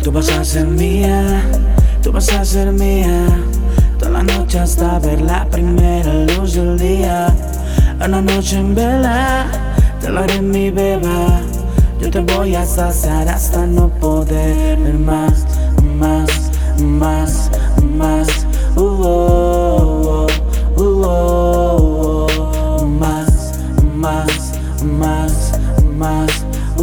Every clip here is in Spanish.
Tú vas a ser mía, tú vas a ser mía, toda la noche hasta ver la primera luz del día. Una noche en vela, te lo haré mi beba. Yo te voy a saciar hasta no poder más, más, más, más. Más, más, más, más.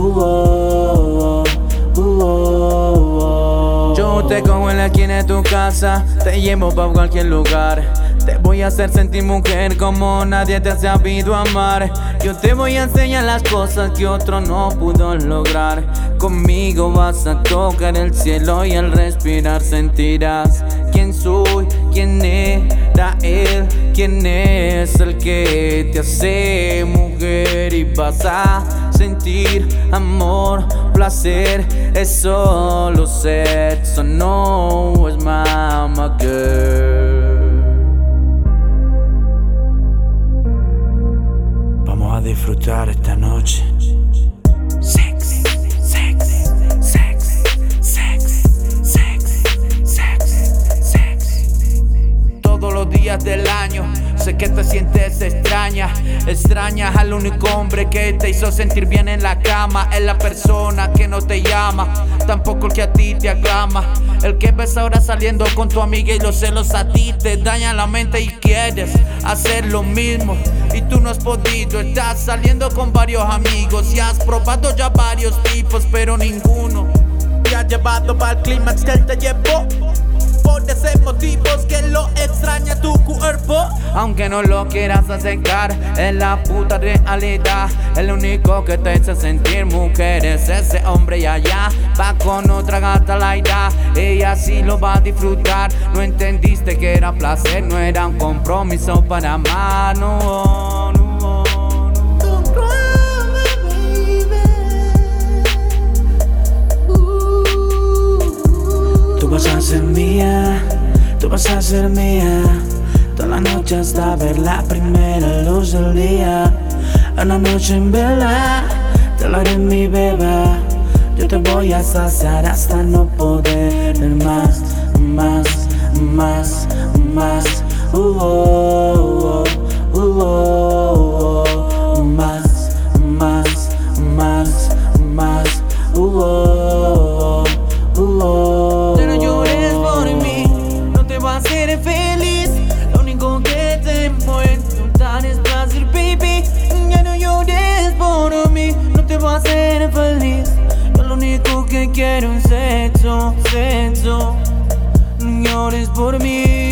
Yo te cojo en la esquina de tu casa, te llevo pa' cualquier lugar. Te voy a hacer sentir mujer como nadie te ha sabido amar. Yo te voy a enseñar las cosas que otro no pudo lograr. Conmigo vas a tocar el cielo y al respirar sentirás quién soy, quién era él, quién es el que te hace mujer. Y vas a sentir amor, placer, es solo sexo, no es mama girl. Vamos a disfrutar esta noche. Sex, sex, sex, sex, sex, sex, sex. Todos los días del año sé que te sientes extraña. Extrañas al único hombre que te hizo sentir bien en la cama. Es la persona que no te llama, tampoco el que a ti te aclama. El que ves ahora saliendo con tu amiga y los celos a ti te dañan la mente y quieres hacer lo mismo y tú no has podido. Estás saliendo con varios amigos y has probado ya varios tipos, pero ninguno te ha llevado para el clímax que él te llevó. Por esos motivos que lo extraña tu cuerpo. Aunque no lo quieras aceptar, es la puta realidad. El único que te hace sentir mujer es ese hombre y allá va con otra gata la edad. Ella sí lo va a disfrutar. No entendiste que era placer, no era un compromiso para amar. No, no. Tú vas a ser mía, tú vas a ser mía, toda la noche hasta ver la primera luz del día. Una noche en vela, te lo haré mi beba. Yo te voy a saciar hasta no poder más, más, más, más. Más, más, más, más. No llores por mí, no te va a hacer feliz. Lo único que te mueve es placer, baby. Ya no llores por mí, no te va a hacer feliz. Yo lo único que quiero es sexo, sexo. No llores por mí.